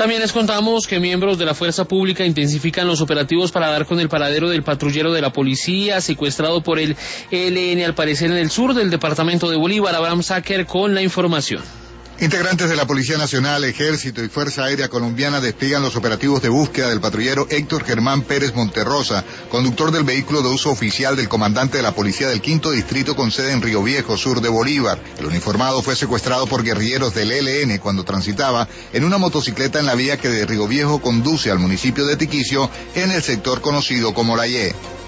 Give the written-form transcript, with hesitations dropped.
También les contamos que miembros de la Fuerza Pública intensifican los operativos para dar con el paradero del patrullero de la policía secuestrado por el ELN, al parecer en el sur del departamento de Bolívar. Abraham Sáquer con la información. Integrantes de la Policía Nacional, Ejército y Fuerza Aérea Colombiana despliegan los operativos de búsqueda del patrullero Héctor Germán Pérez Monterrosa, conductor del vehículo de uso oficial del comandante de la Policía del Quinto Distrito con sede en Río Viejo, sur de Bolívar. El uniformado fue secuestrado por guerrilleros del ELN cuando transitaba en una motocicleta en la vía que de Río Viejo conduce al municipio de Tiquicio, en el sector conocido como La Ye.